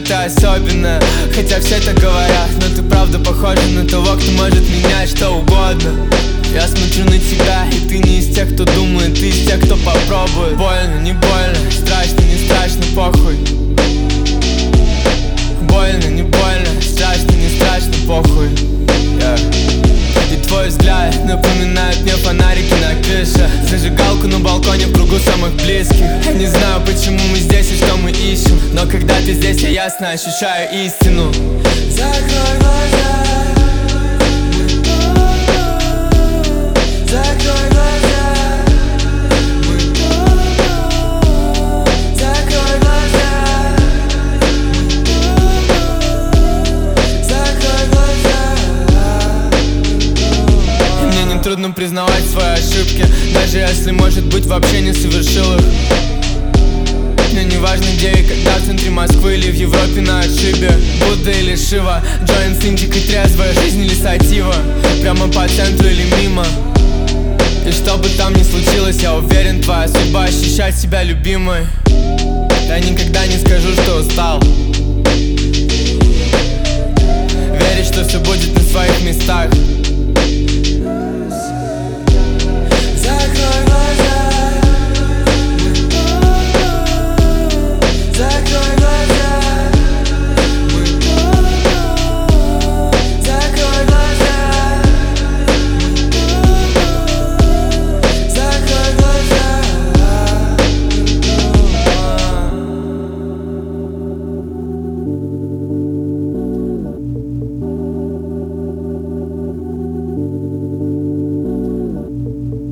ты особенная. Хотя все так говорят, но ты правда похожа на того, кто может менять что угодно. Я смотрю на тебя, и ты не из тех, кто думает, ты из тех, кто попробует. Больно, не больно, страшно, не страшно, похуй. Больно, не больно, страшно, не страшно, похуй. И твой взгляд напоминает мне фонарики на крыше, зажигалку на балконе в кругу самых близких. Я не знаю, почему мы здесь и что мы ищем, но когда ты здесь, я ясно ощущаю истину. Закрой глаза. Закрой глаза. Закрой глаза. Закрой глаза. Мне не трудно признавать свои ошибки, даже если, может быть, вообще не совершил их. Мне не важно где и когда, в центре Москвы или в Европе на отшибе. Будда или Шива, джойнт, индик и трезвая жизнь или сатива. Прямо по центру или мимо. И что бы там ни случилось, я уверен, твоя судьба ощущать себя любимой. Я никогда не скажу, что устал. Верить, что все будет на своих местах.